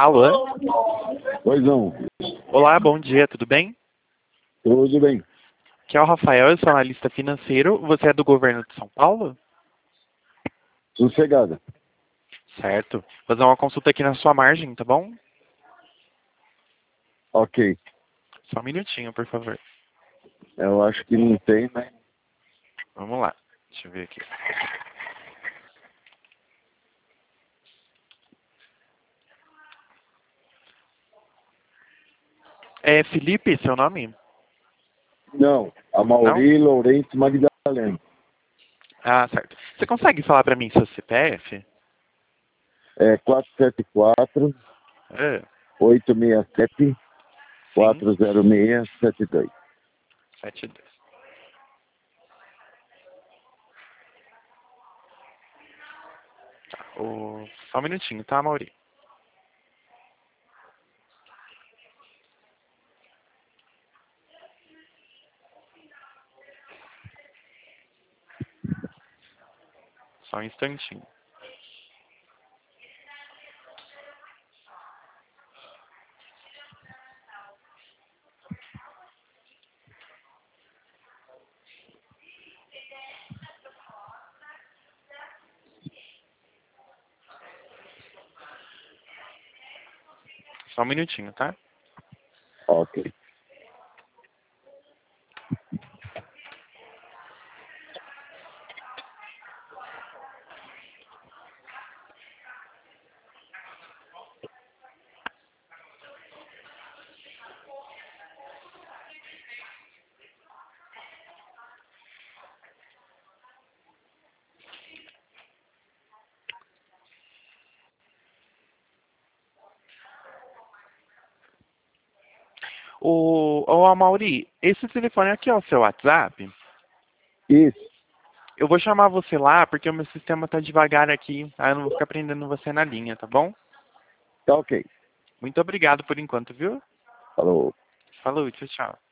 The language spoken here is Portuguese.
Alô? Pois não. Olá, bom dia, tudo bem? Tudo bem. Aqui é o Rafael, eu sou analista financeiro. Você é do governo de São Paulo? Sossegada. Certo. Vou fazer uma consulta aqui na sua margem, tá bom? Ok. Só um minutinho, por favor. Eu acho que não tem, né? Vamos lá. Deixa eu ver aqui. É Felipe, seu nome? Não. A Não? Mauri Lourenço Magdalena. Ah, certo. Você consegue falar pra mim seu CPF? É 474 É, 867 sim, 40672. 72. Tá. Só um minutinho, tá, Mauri? Só um instantinho. Só um minutinho, tá? Ok. Ô, Amauri, esse telefone aqui é o seu WhatsApp? Isso. Eu vou chamar você lá porque o meu sistema tá devagar aqui, tá? Eu não vou ficar prendendo você na linha, tá bom? Tá ok. Muito obrigado por enquanto, viu? Falou. Falou, tchau, tchau.